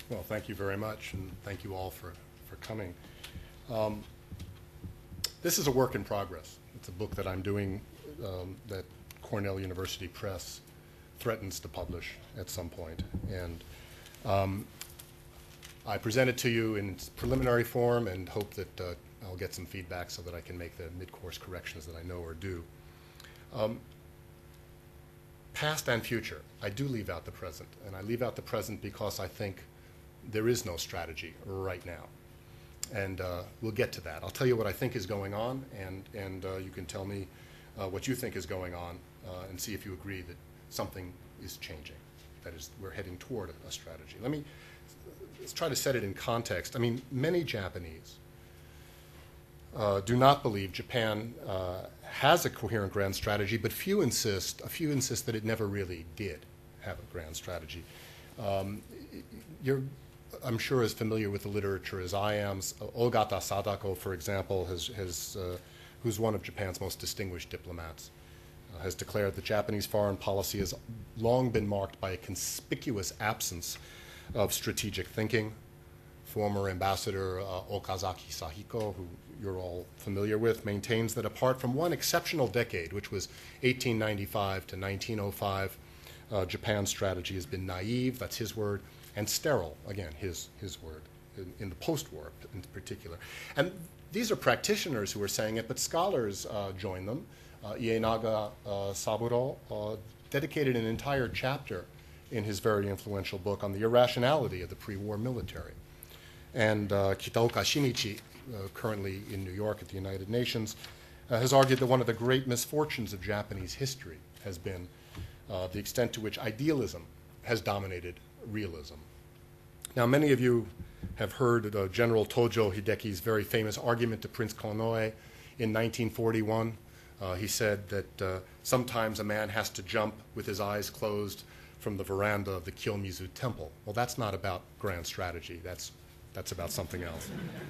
Well, thank you very much, and thank you all for coming. This is a work in progress. It's a book that I'm doing that Cornell University Press threatens to publish at some point. And I present it to you in its preliminary form and hope that I'll get some feedback so that I can make the mid-course corrections that I know are due. Past and future, I do leave out the present. And I leave out the present because I think there is no strategy right now. And we'll get to that. I'll tell you what I think is going on, and you can tell me what you think is going on and see if you agree that something is changing. That is, we're heading toward a strategy. Let's try to set it in context. I mean, many Japanese do not believe Japan has a coherent grand strategy, but a few insist that it never really did have a grand strategy. You're, I'm sure, as familiar with the literature as I am. Ogata Sadako, for example, who's one of Japan's most distinguished diplomats, has declared that Japanese foreign policy has long been marked by a conspicuous absence of strategic thinking. Former Ambassador Okazaki Sahiko, who you're all familiar with, maintains that apart from one exceptional decade, which was 1895 to 1905, Japan's strategy has been naive, that's his word, and sterile, again, his word, in the post-war in particular. And these are practitioners who are saying it, but scholars join them. Ienaga Saburo dedicated an entire chapter in his very influential book on the irrationality of the pre-war military. And Kitaoka Shinichi, currently in New York at the United Nations, has argued that one of the great misfortunes of Japanese history has been the extent to which idealism has dominated realism. Now, many of you have heard General Tojo Hideki's very famous argument to Prince Konoe in 1941. He said that sometimes a man has to jump with his eyes closed from the veranda of the Kiyomizu Temple. Well, that's not about grand strategy. That's about something else.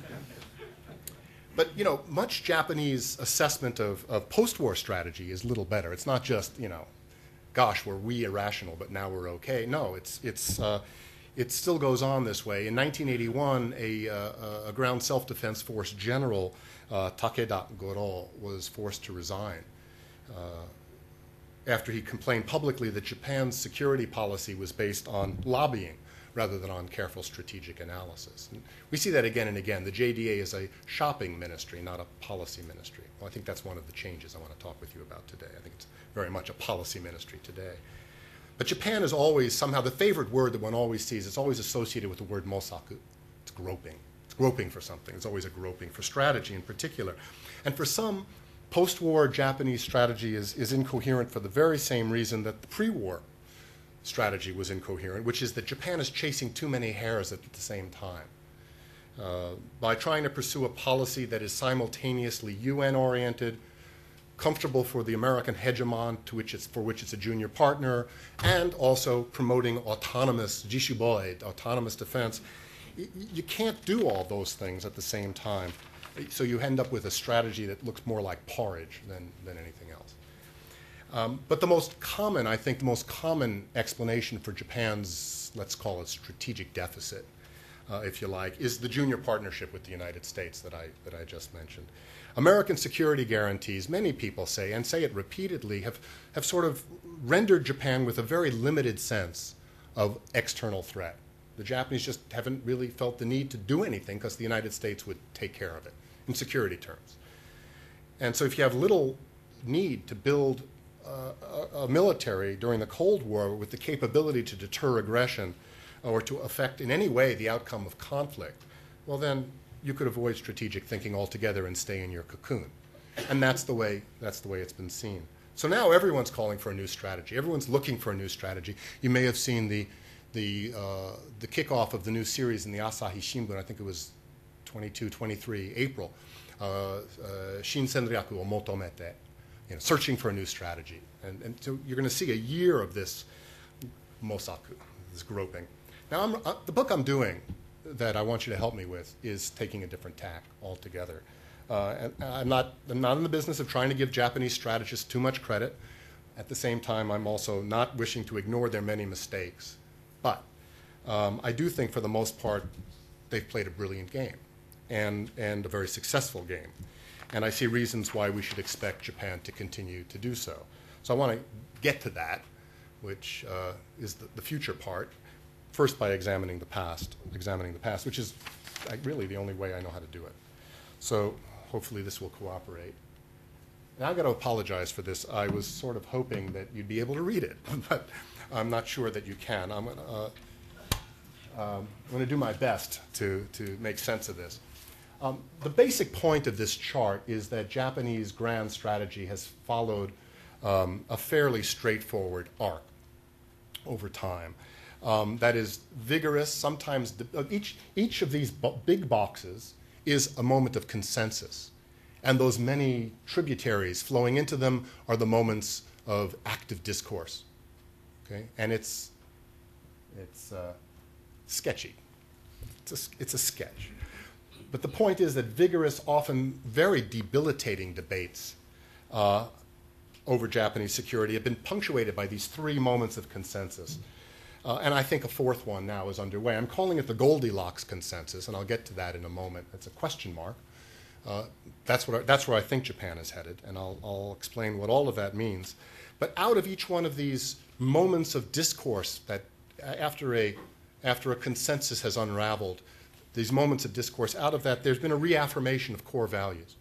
But, you know, much Japanese assessment of post-war strategy is little better. It's not just, you know, gosh, were we irrational, but now we're okay. No, it still goes on this way. In 1981, a ground self-defense force general, Takeda Goro, was forced to resign after he complained publicly that Japan's security policy was based on lobbying rather than on careful strategic analysis. And we see that again and again. The JDA is a shopping ministry, not a policy ministry. Well, I think that's one of the changes I want to talk with you about today. I think it's very much a policy ministry today. But Japan is always somehow the favorite word that one always sees. It's always associated with the word mosaku. It's groping. It's groping for something. It's always a groping for strategy in particular. And for some, post-war Japanese strategy is incoherent for the very same reason that the pre-war strategy was incoherent, which is that Japan is chasing too many hares at the same time. By trying to pursue a policy that is simultaneously UN-oriented, comfortable for the American hegemon for which it's a junior partner, and also promoting autonomous jishuboi, autonomous defense, you can't do all those things at the same time. So you end up with a strategy that looks more like porridge than anything else. But the most common, I think, the most common explanation for Japan's, let's call it strategic deficit, if you like, is the junior partnership with the United States that I just mentioned. American security guarantees, many people say, and say it repeatedly, have sort of rendered Japan with a very limited sense of external threat. The Japanese just haven't really felt the need to do anything because the United States would take care of it in security terms. And so if you have little need to build a military during the Cold War with the capability to deter aggression or to affect in any way the outcome of conflict, well then you could avoid strategic thinking altogether and stay in your cocoon. And that's the way it's been seen. So now everyone's calling for a new strategy. Everyone's looking for a new strategy. You may have seen the kickoff of the new series in the Asahi Shimbun, I think it was 23 April, Shinsenryaku o Motomete, searching for a new strategy. And so you're going to see a year of this mosaku, this groping. Now, the book I'm doing that I want you to help me with is taking a different tack altogether. And I'm not in the business of trying to give Japanese strategists too much credit. At the same time, I'm also not wishing to ignore their many mistakes. But I do think for the most part they've played a brilliant game and a very successful game. And I see reasons why we should expect Japan to continue to do so. So I want to get to that, which is the future part, first by examining the past, which is really the only way I know how to do it. So hopefully this will cooperate. And I've got to apologize for this. I was sort of hoping that you'd be able to read it, but I'm not sure that you can. I'm going to do my best to make sense of this. The basic point of this chart is that Japanese grand strategy has followed a fairly straightforward arc over time. That is vigorous, sometimes each of these big boxes is a moment of consensus. And those many tributaries flowing into them are the moments of active discourse. Okay? And it's sketchy. It's a sketch. But the point is that vigorous, often very debilitating debates over Japanese security have been punctuated by these three moments of consensus. And I think a fourth one now is underway. I'm calling it the Goldilocks consensus, and I'll get to that in a moment. It's a question mark. That's where I think Japan is headed, and I'll explain what all of that means. But out of each one of these moments of discourse that after a consensus has unraveled, these moments of discourse, out of that there's been a reaffirmation of core values,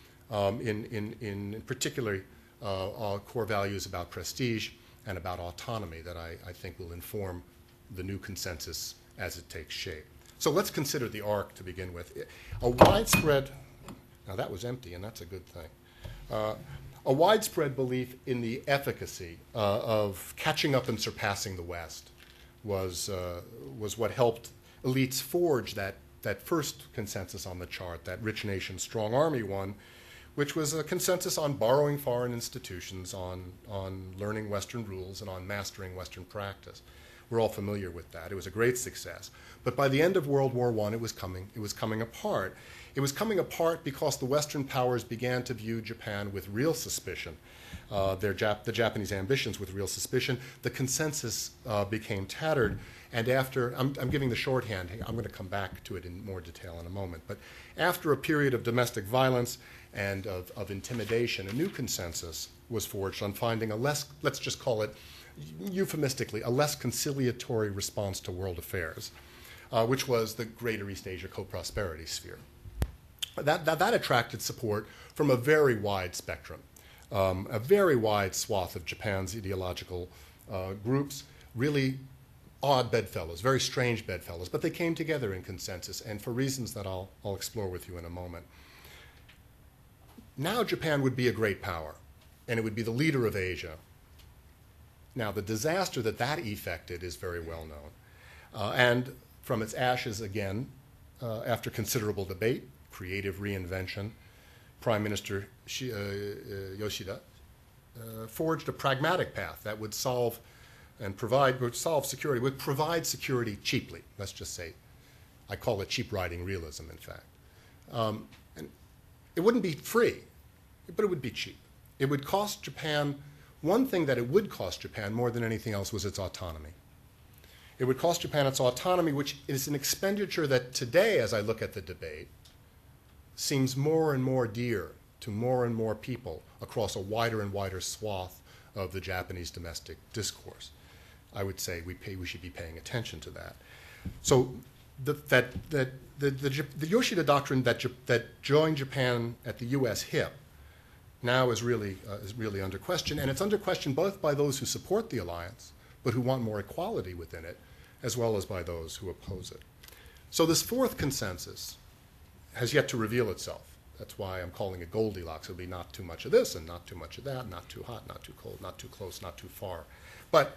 in particular core values about prestige and about autonomy that I think will inform the new consensus as it takes shape. So let's consider the arc to begin with. A widespread, now that was empty, and that's a good thing. A widespread belief in the efficacy of catching up and surpassing the West was what helped elites forge that first consensus on the chart, that rich nation, strong army one, which was a consensus on borrowing foreign institutions, on learning Western rules, and on mastering Western practice. We're all familiar with that. It was a great success. But by the end of World War I, it was coming apart. It was coming apart because the Western powers began to view Japan with real suspicion, the Japanese ambitions with real suspicion. The consensus became tattered. And after, I'm giving the shorthand, I'm going to come back to it in more detail in a moment, but after a period of domestic violence and of intimidation, a new consensus was forged on finding a less, let's just call it euphemistically, a less conciliatory response to world affairs, which was the Greater East Asia co-prosperity sphere. That attracted support from a very wide spectrum, a very wide swath of Japan's ideological groups, really odd bedfellows, very strange bedfellows, but they came together in consensus, and for reasons that I'll explore with you in a moment. Now Japan would be a great power, and it would be the leader of Asia. Now, the disaster that effected is very well known. And from its ashes again, after considerable debate, creative reinvention, Prime Minister Yoshida forged a pragmatic path that would solve security, would provide security cheaply. Let's just say, I call it cheap riding realism, in fact. And it wouldn't be free, but it would be cheap. It would cost Japan, one thing that it would cost Japan more than anything else was its autonomy. It would cost Japan its autonomy, which is an expenditure that today, as I look at the debate, seems more and more dear to more and more people across a wider and wider swath of the Japanese domestic discourse. I would say we should be paying attention to that. So the Yoshida doctrine that joined Japan at the U.S. hip now is really under question, and it's under question both by those who support the alliance, but who want more equality within it, as well as by those who oppose it. So this fourth consensus has yet to reveal itself. That's why I'm calling it Goldilocks. It'll be not too much of this and not too much of that, not too hot, not too cold, not too close, not too far. But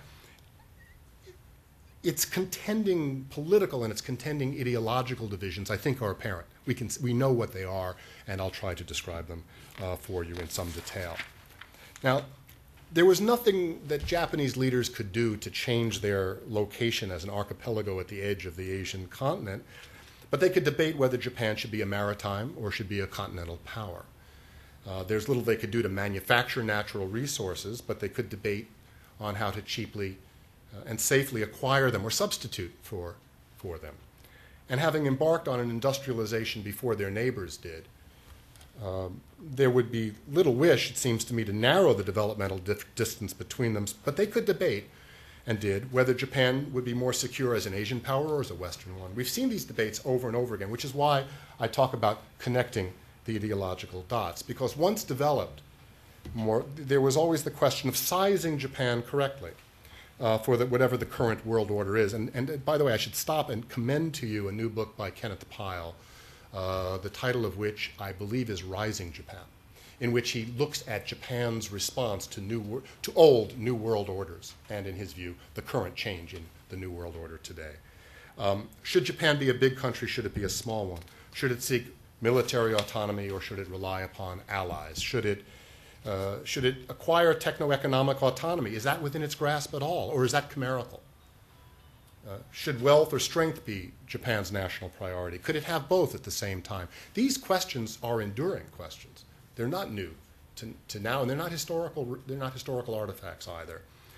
its contending political and its contending ideological divisions, I think, are apparent. We know what they are, and I'll try to describe them for you in some detail. Now, there was nothing that Japanese leaders could do to change their location as an archipelago at the edge of the Asian continent, but they could debate whether Japan should be a maritime or should be a continental power. There's little they could do to manufacture natural resources, but they could debate on how to cheaply and safely acquire them or substitute for them. And having embarked on an industrialization before their neighbors did, there would be little wish, it seems to me, to narrow the developmental distance between them, but they could debate, and did, whether Japan would be more secure as an Asian power or as a Western one. We've seen these debates over and over again, which is why I talk about connecting the ideological dots, because once developed, there was always the question of sizing Japan correctly for whatever the current world order is. And by the way, I should stop and commend to you a new book by Kenneth Pyle, the title of which I believe is Rising Japan, in which he looks at Japan's response to old New World orders, and in his view, the current change in the New World Order today. Should Japan be a big country? Should it be a small one? Should it seek military autonomy, or should it rely upon allies? Should it acquire techno-economic autonomy? Is that within its grasp at all, or is that chimerical? Should wealth or strength be Japan's national priority? Could it have both at the same time? These questions are enduring questions. They're not new to now, and they're not historical artifacts either.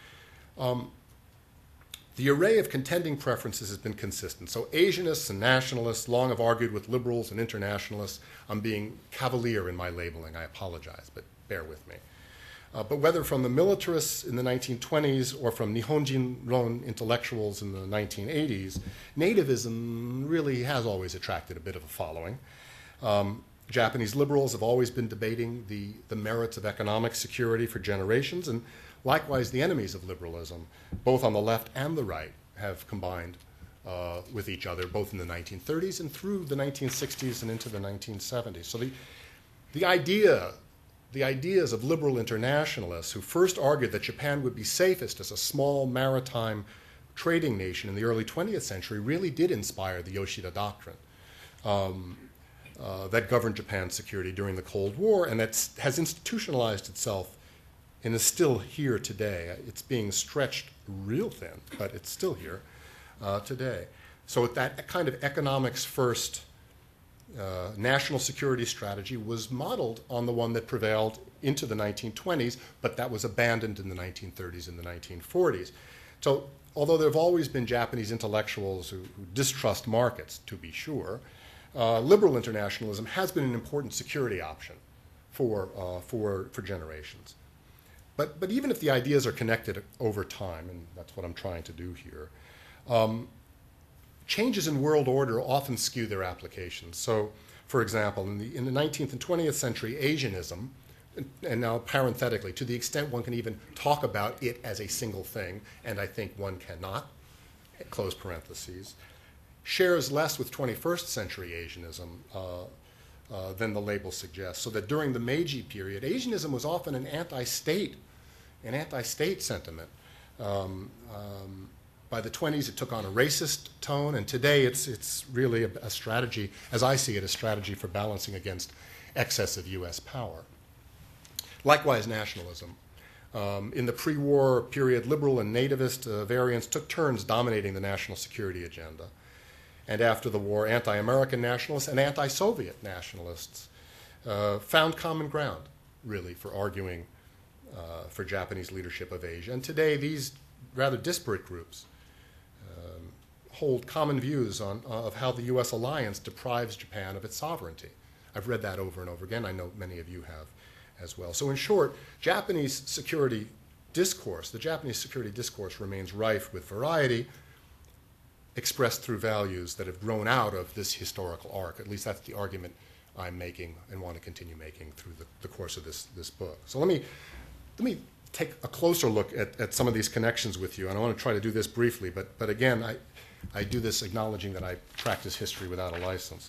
The array of contending preferences has been consistent. So Asianists and nationalists long have argued with liberals and internationalists. I'm being cavalier in my labeling. I apologize, but bear with me. But whether from the militarists in the 1920s or from Nihonjin-ron intellectuals in the 1980s, nativism really has always attracted a bit of a following. Japanese liberals have always been debating the merits of economic security for generations, and likewise the enemies of liberalism, both on the left and the right, have combined with each other, both in the 1930s and through the 1960s and into the 1970s. So the ideas of liberal internationalists who first argued that Japan would be safest as a small maritime trading nation in the early 20th century really did inspire the Yoshida Doctrine that governed Japan's security during the Cold War, and that has institutionalized itself and is still here today. It's being stretched real thin, but it's still here today. So that kind of economics first national security strategy was modeled on the one that prevailed into the 1920s, but that was abandoned in the 1930s and the 1940s. So although there have always been Japanese intellectuals who distrust markets, to be sure, liberal internationalism has been an important security option for generations. But even if the ideas are connected over time, and that's what I'm trying to do here, changes in world order often skew their applications. So, for example, in the 19th and 20th century, Asianism, and now parenthetically, to the extent one can even talk about it as a single thing, and I think one cannot, close parentheses, shares less with 21st century Asianism than the label suggests. So that during the Meiji period, Asianism was often an anti-state sentiment. By the 20s, it took on a racist tone, and today it's really a strategy, as I see it, a strategy for balancing against excessive U.S. power. Likewise, nationalism. In the pre-war period, liberal and nativist variants took turns dominating the national security agenda. And after the war, anti-American nationalists and anti-Soviet nationalists found common ground, really, for arguing for Japanese leadership of Asia. And today, these rather disparate groups hold common views of how the U.S. alliance deprives Japan of its sovereignty. I've read that over and over again. I know many of you have as well. So in short, the Japanese security discourse remains rife with variety, expressed through values that have grown out of this historical arc. At least that's the argument I'm making and want to continue making through the course of this book. So let me take a closer look at some of these connections with you, and I want to try to do this briefly, but again, I do this acknowledging that I practice history without a license.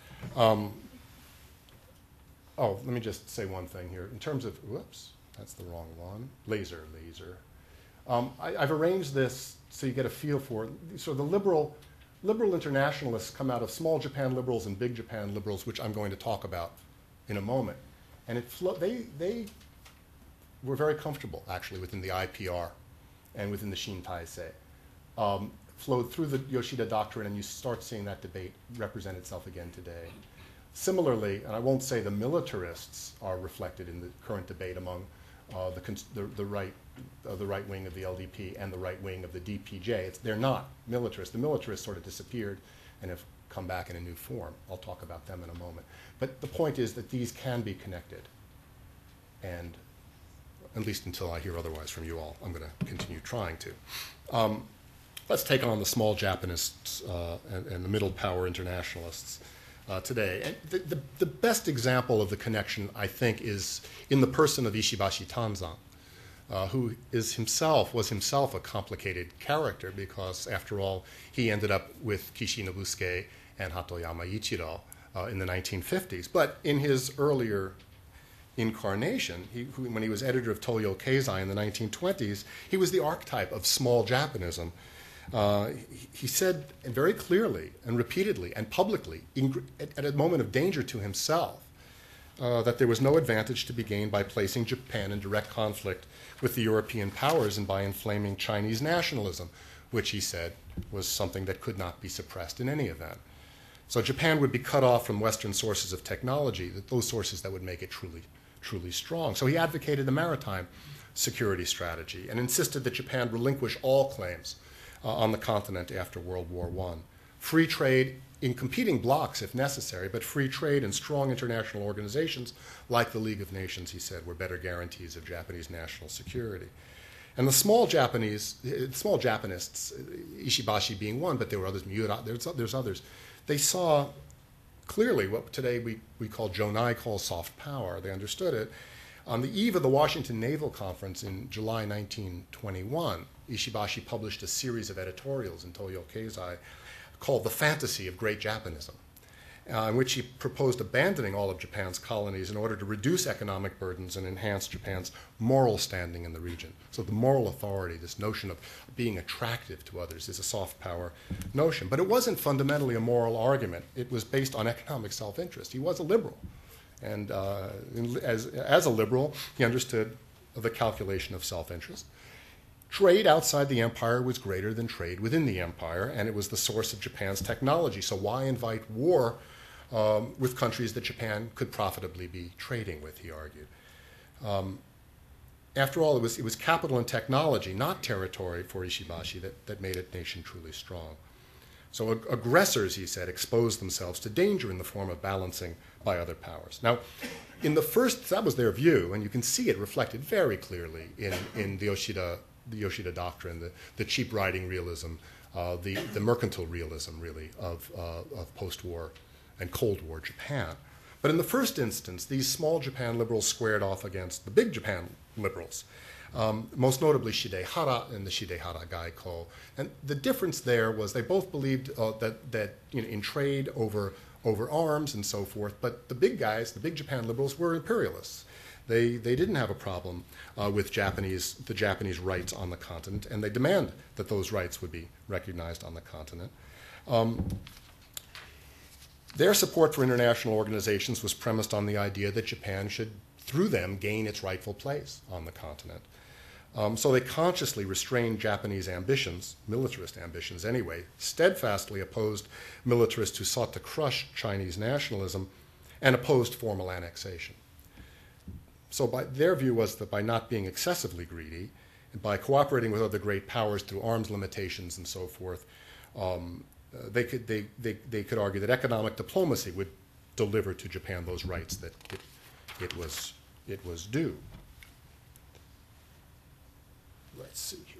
Let me just say one thing here. In terms of, whoops, that's the wrong one, laser. I've arranged this so you get a feel for it. So the liberal internationalists come out of small Japan liberals and big Japan liberals, which I'm going to talk about in a moment. And they were very comfortable, actually, within the IPR and within the Shin Taisei. Flowed through the Yoshida Doctrine, and you start seeing that debate represent itself again today. Similarly, and I won't say the militarists are reflected in the current debate among the right wing of the LDP and the right wing of the DPJ. They're not militarists. The militarists sort of disappeared and have come back in a new form. I'll talk about them in a moment. But the point is that these can be connected. And at least until I hear otherwise from you all, I'm going to continue trying to. Let's take on the small Japanists and the middle power internationalists today. And the best example of the connection, I think, is in the person of Ishibashi Tanzan, who was himself a complicated character because, after all, he ended up with Kishi Nobusuke and Hatoyama Ichiro in the 1950s. But in his earlier incarnation, when he was editor of Toyo Keizai in the 1920s, he was the archetype of small Japanism. He said very clearly and repeatedly and publicly, at a moment of danger to himself, that there was no advantage to be gained by placing Japan in direct conflict with the European powers and by inflaming Chinese nationalism, which he said was something that could not be suppressed in any event. So Japan would be cut off from Western sources of technology, those sources that would make it truly strong. So he advocated a maritime security strategy and insisted that Japan relinquish all claims on the continent after World War I. Free trade in competing blocs if necessary, but free trade and strong international organizations like the League of Nations, he said, were better guarantees of Japanese national security. And the small Japanists, Ishibashi being one, but there were others, Miura, there's others, they saw clearly what today we call Jonai call soft power. They understood it. On the eve of the Washington Naval Conference in July 1921, Ishibashi published a series of editorials in Toyo Keizai called The Fantasy of Great Japanism, in which he proposed abandoning all of Japan's colonies in order to reduce economic burdens and enhance Japan's moral standing in the region. So the moral authority, this notion of being attractive to others, is a soft power notion. But it wasn't fundamentally a moral argument. It was based on economic self-interest. He was a liberal. And as a liberal, he understood the calculation of self-interest. Trade outside the empire was greater than trade within the empire, and it was the source of Japan's technology. So why invite war with countries that Japan could profitably be trading with, he argued. After all, it was capital and technology, not territory for Ishibashi, that made a nation truly strong. So aggressors, he said, exposed themselves to danger in the form of balancing by other powers. Now, that was their view, and you can see it reflected very clearly in the Yoshida doctrine, the cheap riding realism, the mercantile realism, really, of post-war and Cold War Japan. But in the first instance, these small Japan liberals squared off against the big Japan liberals, most notably Shidehara and the Shidehara Gaiko. And the difference there was they both believed that in trade over arms and so forth, but the big guys, the big Japan liberals, were imperialists. They didn't have a problem with the Japanese rights on the continent, and they demand that those rights would be recognized on the continent. Their support for international organizations was premised on the idea that Japan should, through them, gain its rightful place on the continent. So they consciously restrained Japanese ambitions, militarist ambitions anyway, steadfastly opposed militarists who sought to crush Chinese nationalism, and opposed formal annexation. So their view was that by not being excessively greedy, and by cooperating with other great powers through arms limitations and so forth, they could argue that economic diplomacy would deliver to Japan those rights that it was due. Let's see here.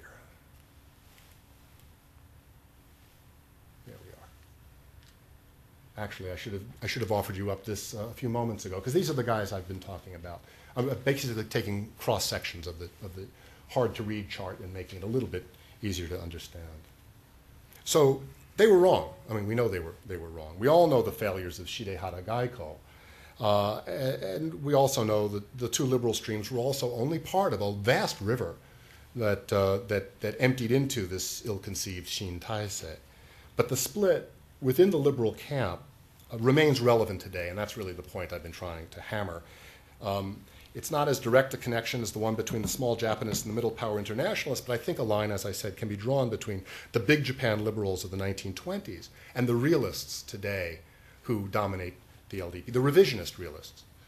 There we are. Actually, I should have offered you up this a few moments ago, because these are the guys I've been talking about. I'm basically taking cross sections of the hard to read chart and making it a little bit easier to understand. So they were wrong. I mean, we know they were wrong. We all know the failures of Shidehara Gaiko. And we also know that the two liberal streams were also only part of a vast river that emptied into this ill-conceived Shin Taisei. But the split within the liberal camp remains relevant today, and that's really the point I've been trying to hammer. It's not as direct a connection as the one between the small Japanists and the middle power internationalists, but I think a line, as I said, can be drawn between the big Japan liberals of the 1920s and the realists today who dominate the LDP, the revisionist realists.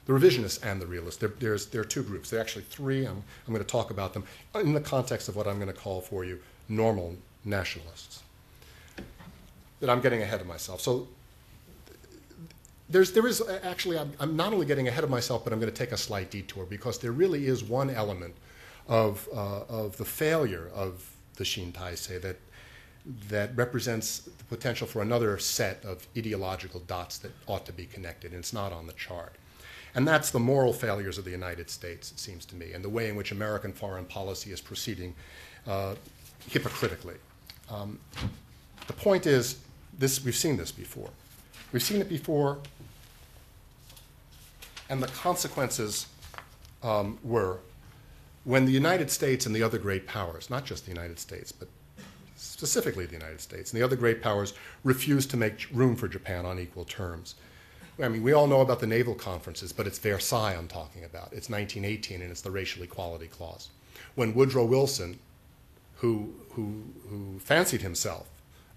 the revisionists and the realists. There are two groups. There are actually three. I'm going to talk about them in the context of what I'm going to call for you normal nationalists. That I'm getting ahead of myself. So there is actually, I'm not only getting ahead of myself, but I'm going to take a slight detour because there really is one element of the failure of the Shin Taisei that represents the potential for another set of ideological dots that ought to be connected, and it's not on the chart. And that's the moral failures of the United States, it seems to me, and the way in which American foreign policy is proceeding hypocritically. The point is, we've seen this before. We've seen it before, and the consequences were when the United States and the other great powers, not just the United States, but specifically the United States, and the other great powers refused to make room for Japan on equal terms. I mean, we all know about the naval conferences, but it's Versailles I'm talking about. It's 1918, and it's the Racial Equality Clause. When Woodrow Wilson, who fancied himself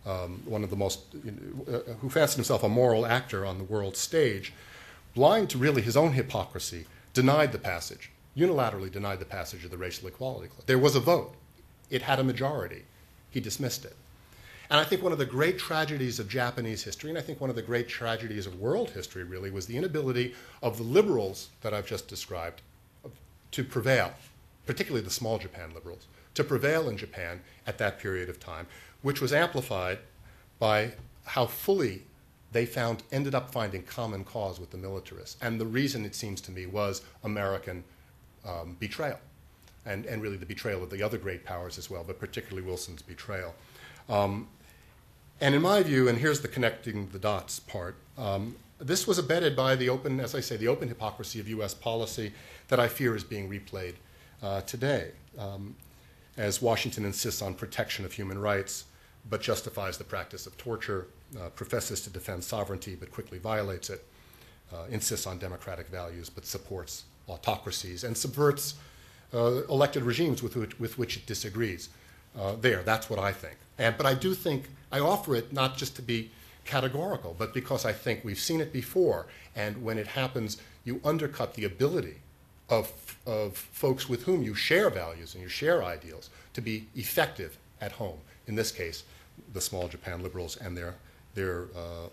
who fancied himself a moral actor on the world stage, blind to really his own hypocrisy, denied the passage, unilaterally denied the passage of the Racial Equality Clause. There was a vote. It had a majority. He dismissed it. And I think one of the great tragedies of Japanese history, and I think one of the great tragedies of world history really, was the inability of the liberals that I've just described to prevail, particularly the small Japan liberals, to prevail in Japan at that period of time, which was amplified by how fully they ended up finding common cause with the militarists. And the reason, it seems to me, was American betrayal, and really the betrayal of the other great powers as well, but particularly Wilson's betrayal. And in my view, and here's the connecting the dots part, this was abetted by the open, as I say, the open hypocrisy of U.S. policy that I fear is being replayed today, as Washington insists on protection of human rights, but justifies the practice of torture, professes to defend sovereignty, but quickly violates it, insists on democratic values, but supports autocracies, and subverts elected regimes with which it disagrees. That's what I think. But I do think, I offer it not just to be categorical, but because I think we've seen it before, and when it happens, you undercut the ability of folks with whom you share values and you share ideals to be effective at home. In this case, the small Japan liberals and their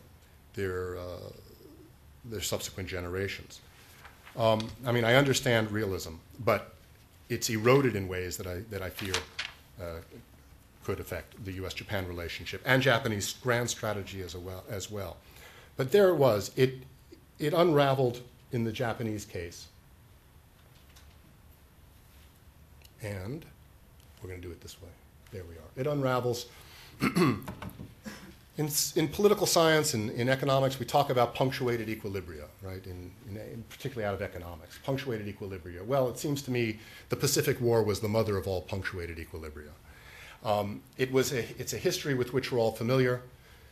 subsequent generations. I mean, I understand realism, but it's eroded in ways that I fear could affect the U.S.-Japan relationship and Japanese grand strategy as well. But there it was. It unraveled in the Japanese case. And we're going to do it this way. There we are. It unravels. In political science and in economics, we talk about punctuated equilibria, right? In particularly out of economics, punctuated equilibria. Well, it seems to me the Pacific War was the mother of all punctuated equilibria. It's a history with which we're all familiar.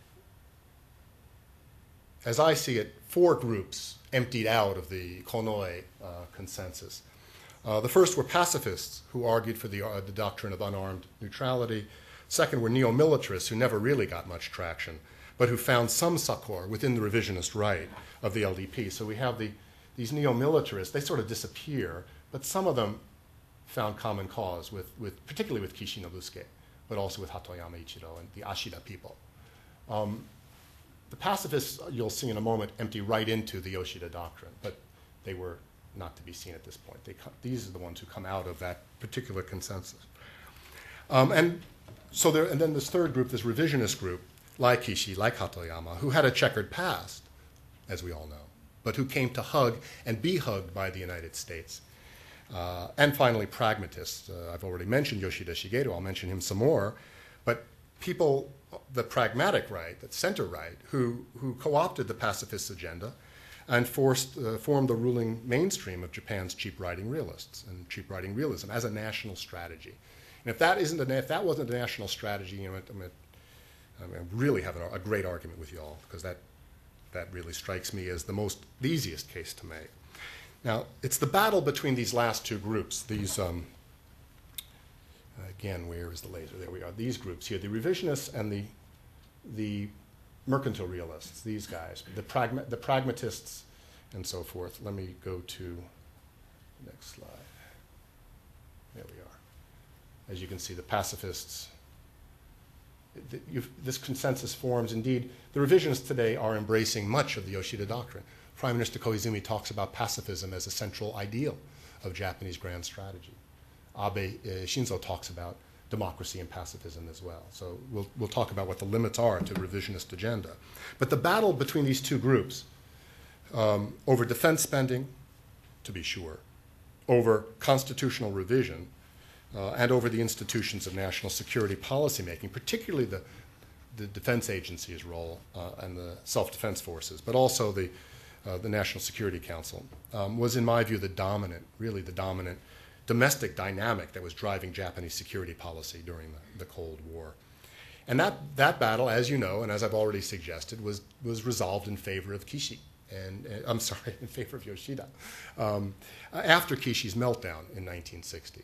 As I see it, 4 groups emptied out of the Konoe consensus. The first were pacifists who argued for the doctrine of unarmed neutrality. Second were neo-militarists who never really got much traction, but who found some succor within the revisionist right of the LDP. So we have these neo-militarists, they sort of disappear, but some of them found common cause particularly with Kishi Nobusuke, but also with Hatoyama Ichiro and the Ashida people. The pacifists, you'll see in a moment, empty right into the Yoshida doctrine, but they were not to be seen at this point. These are the ones who come out of that particular consensus. And then this third group, this revisionist group, like Kishi, like Hatoyama, who had a checkered past, as we all know, but who came to hug and be hugged by the United States. And finally, pragmatists. I've already mentioned Yoshida Shigeru. I'll mention him some more. But people, the pragmatic right, the center right, who co-opted the pacifist agenda and formed the ruling mainstream of Japan's cheap writing realists and cheap writing realism as a national strategy. And if that wasn't a national strategy, I really have a great argument with you all, because that really strikes me as the easiest case to make. Now, it's the battle between these last two groups, these, again, where is the laser? There we are. These groups here, the revisionists and the mercantile realists, these guys, the pragmatists and so forth. Let me go to the next slide. There we are. As you can see, the pacifists, this consensus forms. Indeed, the revisionists today are embracing much of the Yoshida doctrine. Prime Minister Koizumi talks about pacifism as a central ideal of Japanese grand strategy. Abe Shinzo talks about democracy and pacifism as well. So we'll talk about what the limits are to the revisionist agenda. But the battle between these two groups over defense spending, to be sure, over constitutional revision, and over the institutions of national security policymaking, particularly the defense agency's role and the self-defense forces, but also the National Security Council, was, in my view, the dominant domestic dynamic that was driving Japanese security policy during the Cold War. And that battle, as you know, and as I've already suggested, was resolved in favor of Kishi, in favor of Yoshida, after Kishi's meltdown in 1960.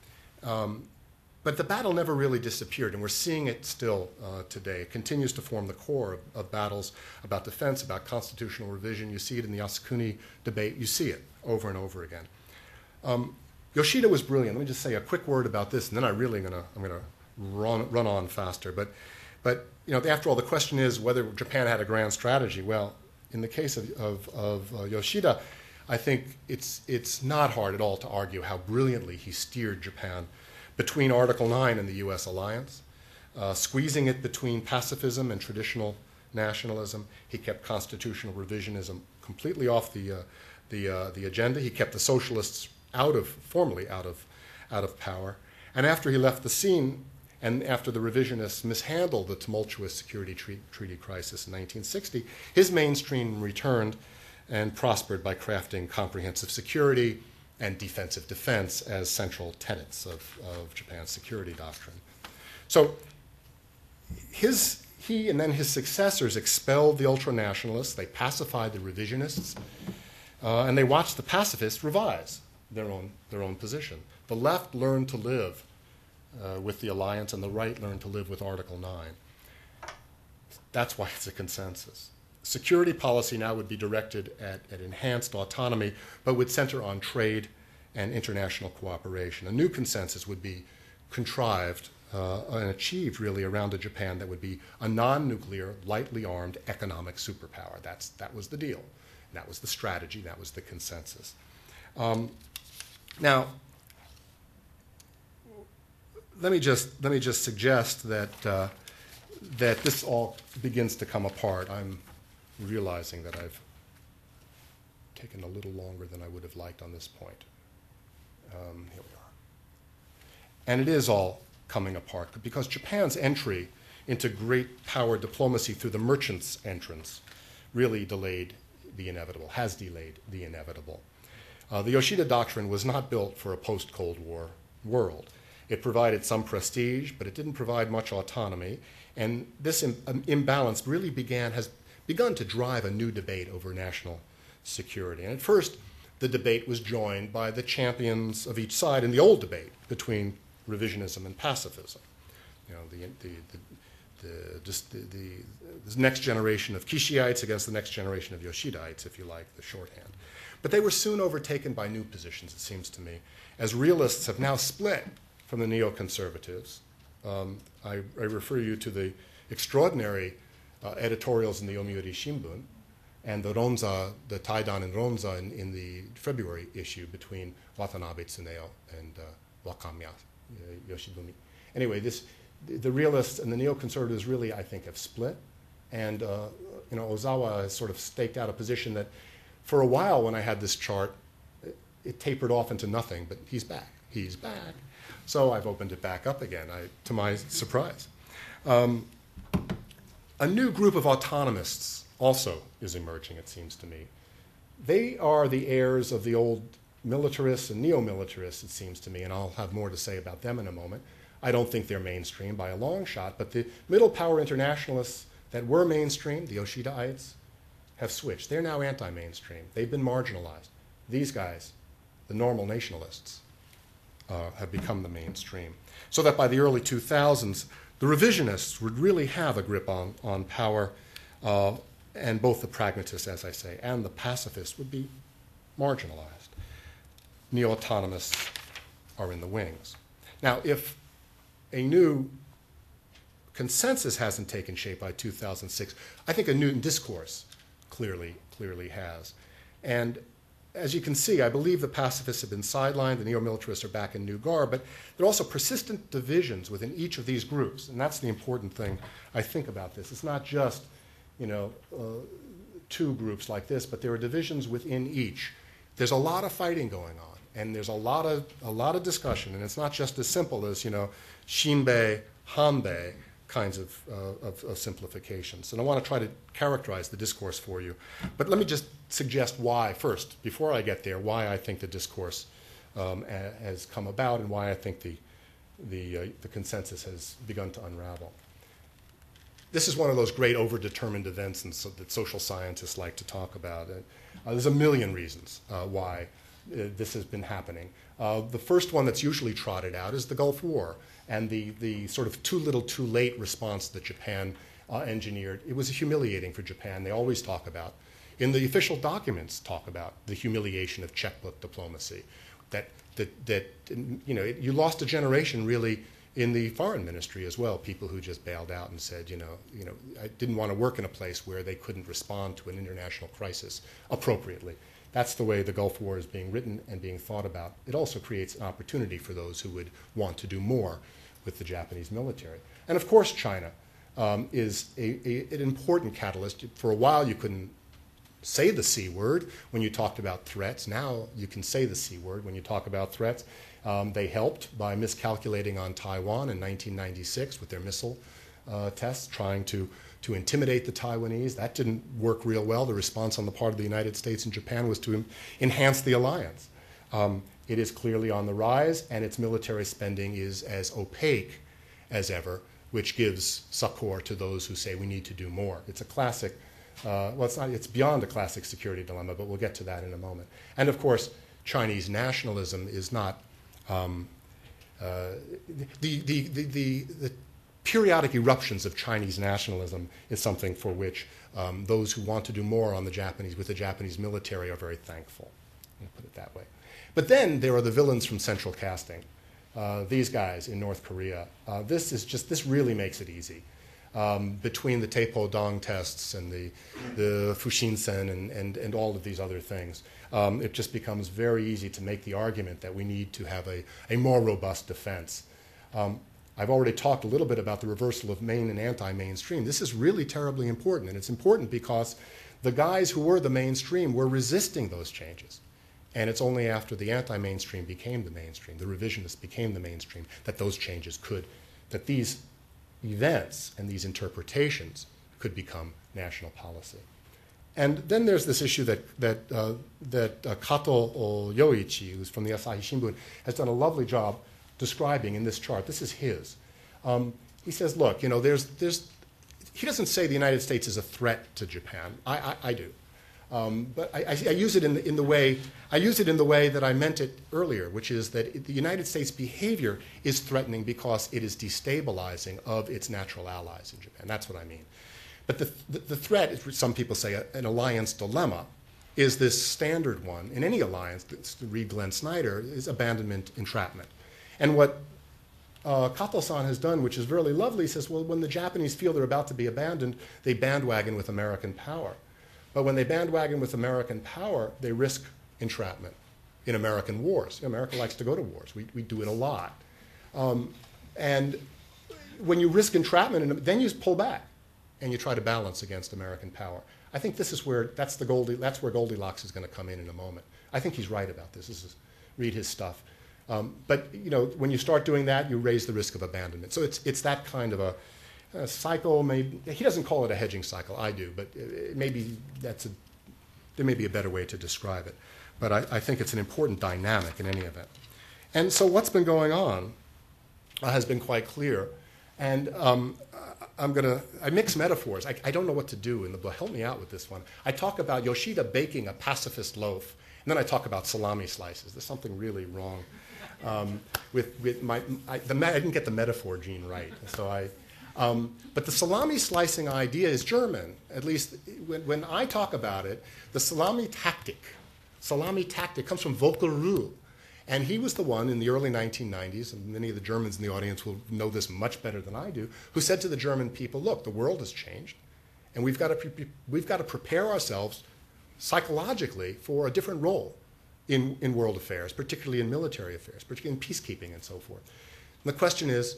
But the battle never really disappeared, and we're seeing it still today. It continues to form the core of battles about defense, about constitutional revision. You see it in the Yasukuni debate. You see it over and over again. Yoshida was brilliant. Let me just say a quick word about this, and then I'm going to run on faster. But after all, the question is whether Japan had a grand strategy. Well, in the case of Yoshida, I think it's not hard at all to argue how brilliantly he steered Japan between Article 9 and the U.S. alliance, squeezing it between pacifism and traditional nationalism. He kept constitutional revisionism completely off the agenda. He kept the socialists formally out of power. And after he left the scene, and after the revisionists mishandled the tumultuous security treaty crisis in 1960, his mainstream returned and prospered by crafting comprehensive security and defensive defense as central tenets of Japan's security doctrine. So he and then his successors expelled the ultranationalists, they pacified the revisionists, and they watched the pacifists revise their own position. The left learned to live with the alliance, and the right learned to live with Article 9. That's why it's a consensus. Security policy now would be directed at enhanced autonomy, but would center on trade and international cooperation. A new consensus would be contrived and achieved really around a Japan that would be a non-nuclear, lightly armed economic superpower. That was the deal. That was the strategy. That was the consensus. Now, let me just suggest that this all begins to come apart. I'm realizing that I've taken a little longer than I would have liked on this point. Here we are. And it is all coming apart because Japan's entry into great power diplomacy through the merchants' entrance really delayed the inevitable, has delayed the inevitable. The Yoshida Doctrine was not built for a post-Cold War world. It provided some prestige, but it didn't provide much autonomy. And this imbalance really has begun to drive a new debate over national security. And at first, the debate was joined by the champions of each side in the old debate between revisionism and pacifism. This next generation of Kishiites against the next generation of Yoshidites, if you like, the shorthand. But they were soon overtaken by new positions, it seems to me, as realists have now split from the neoconservatives. I refer you to the extraordinary editorials in the Yomiuri Shimbun and the Taidan and Ronza in the February issue between Watanabe Tsuneo and Wakamiya Yoshibumi. Anyway, the realists and the neoconservatives really, I think, have split. And Ozawa has sort of staked out a position that for a while when I had this chart, it tapered off into nothing, but he's back. He's back. So I've opened it back up again, to my surprise. A new group of autonomists also is emerging, it seems to me. They are the heirs of the old militarists and neo-militarists, it seems to me, and I'll have more to say about them in a moment. I don't think they're mainstream by a long shot, but the middle power internationalists that were mainstream, the Yoshidaites, have switched. They're now anti-mainstream. They've been marginalized. These guys, the normal nationalists, have become the mainstream. So that by the early 2000s, the revisionists would really have a grip on power And both the pragmatists, as I say, and the pacifists would be marginalized. Neo-autonomists are in the wings. Now, if a new consensus hasn't taken shape by 2006, I think a new discourse clearly has. And as you can see, I believe the pacifists have been sidelined, the neo-militarists are back in new garb, but there are also persistent divisions within each of these groups, and that's the important thing I think about this. It's not just, two groups like this, but there are divisions within each. There's a lot of fighting going on, and there's a lot of discussion, and it's not just as simple as, Shinbei, Hanbei kinds of simplifications. And I want to try to characterize the discourse for you. But let me just suggest why, first, before I get there, why I think the discourse has come about and why I think the consensus has begun to unravel. This is one of those great overdetermined events that social scientists like to talk about. There's a million reasons why this has been happening. The first one that's usually trotted out is the Gulf War and the sort of too little, too late response that Japan engineered. It was humiliating for Japan. They always talk about, in the official documents, talk about the humiliation of checkbook diplomacy. You lost a generation really in the foreign ministry as well, people who just bailed out and said, I didn't want to work in a place where they couldn't respond to an international crisis appropriately. That's the way the Gulf War is being written and being thought about. It also creates an opportunity for those who would want to do more with the Japanese military. And of course, China is an important catalyst. For a while, you couldn't say the C word when you talked about threats. Now you can say the C word when you talk about threats. They helped by miscalculating on Taiwan in 1996 with their missile tests, trying to intimidate the Taiwanese. That didn't work real well. The response on the part of the United States and Japan was to enhance the alliance. It is clearly on the rise, and its military spending is as opaque as ever, which gives succor to those who say we need to do more. It's a classic, it's beyond a classic security dilemma, but we'll get to that in a moment. And of course, Chinese nationalism is not, the periodic eruptions of Chinese nationalism is something for which those who want to do more with the Japanese military are very thankful. I'll put it that way. But then there are the villains from central casting. These guys in North Korea. This really makes it easy. Between the Taepodong tests and the Fushinsen and all of these other things, it just becomes very easy to make the argument that we need to have a more robust defense. I've already talked a little bit about the reversal of main and anti-mainstream. This is really terribly important, and it's important because the guys who were the mainstream were resisting those changes. And it's only after the anti-mainstream became the mainstream, the revisionists became the mainstream, that those changes that these events and these interpretations could become national policy. And then there's this issue that Kato Yoichi, who's from the Asahi Shimbun, has done a lovely job describing in this chart. This is his. He says, look, he doesn't say the United States is a threat to Japan. I do. But I use it in the way that I meant it earlier, which is that the United States' behavior is threatening because it is destabilizing of its natural allies in Japan. That's what I mean. But the threat, some people say an alliance dilemma, is this standard one in any alliance, to read Glenn Snyder, is abandonment, entrapment. And what Kato-san has done, which is really lovely, says, well, when the Japanese feel they're about to be abandoned, they bandwagon with American power. But when they bandwagon with American power, they risk entrapment in American wars. America likes to go to wars. We do it a lot. And when you risk entrapment, then you pull back and you try to balance against American power. I think that's where Goldilocks is going to come in a moment. I think he's right about this. Read his stuff. But when you start doing that, you raise the risk of abandonment. So it's that kind of a cycle. Maybe he doesn't call it a hedging cycle. I do, but maybe there may be a better way to describe it. But I think it's an important dynamic in any event. And so what's been going on has been quite clear. And I mix metaphors. I don't know what to do in the book. Help me out with this one. I talk about Yoshida baking a pacifist loaf, and then I talk about salami slices. There's something really wrong with I didn't get the metaphor gene right. So But the salami slicing idea is German. At least when I talk about it, the salami tactic comes from Volker Rühl. And he was the one in the early 1990s, and many of the Germans in the audience will know this much better than I do, who said to the German people, look, the world has changed, and we've got to prepare ourselves psychologically for a different role in world affairs, particularly in military affairs, particularly in peacekeeping and so forth. And the question is,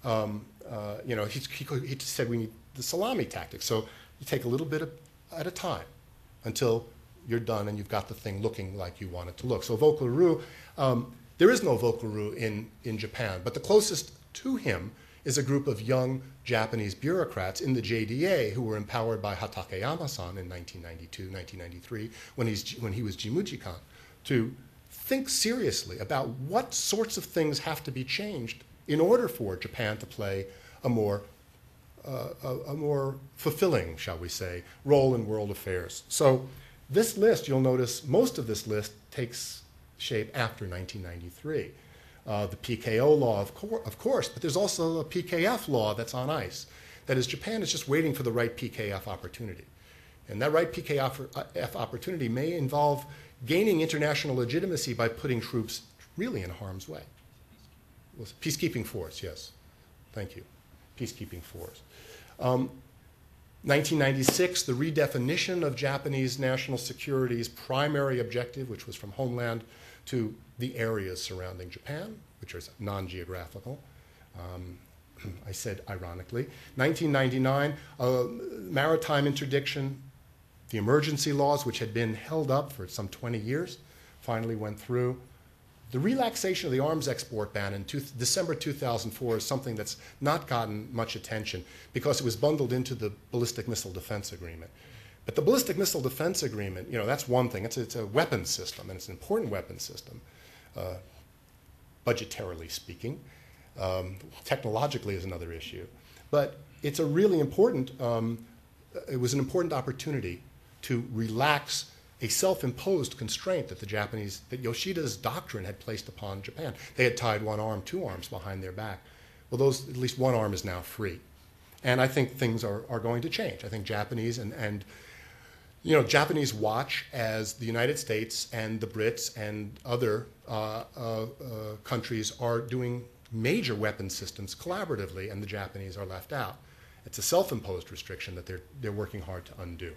he said we need the salami tactic. So you take a little bit at a time until you're done and you've got the thing looking like you want it to look. So Volker Rühl, there is no Volker Rühl in Japan, but the closest to him is a group of young Japanese bureaucrats in the JDA who were empowered by Hatakeyama-san in 1992, 1993, when he was Jimujikan, to think seriously about what sorts of things have to be changed in order for Japan to play a more fulfilling, shall we say, role in world affairs. So this list, you'll notice most of this list takes shape after 1993. The PKO law, of course, but there's also a PKF law that's on ice. That is, Japan is just waiting for the right PKF opportunity. And that right PKF opportunity may involve gaining international legitimacy by putting troops really in harm's way. Peacekeeping force, yes. Thank you. Peacekeeping force. 1996, the redefinition of Japanese national security's primary objective, which was from homeland to the areas surrounding Japan, which are non-geographical. I said ironically. 1999, maritime interdiction, the emergency laws, which had been held up for some 20 years, finally went through. The relaxation of the arms export ban in December 2004 is something that's not gotten much attention because it was bundled into the Ballistic Missile Defense Agreement. But the Ballistic Missile Defense Agreement, that's one thing. It's a weapons system, and it's an important weapons system, budgetarily speaking. Technologically is another issue. But it's a really important, it was an important opportunity to relax a self-imposed constraint that that Yoshida's doctrine had placed upon Japan. They had tied one arm, two arms behind their back. Well, at least one arm is now free. And I think things are going to change. I think Japanese Japanese watch as the United States and the Brits and other countries are doing major weapons systems collaboratively, and the Japanese are left out. It's a self-imposed restriction that they're working hard to undo.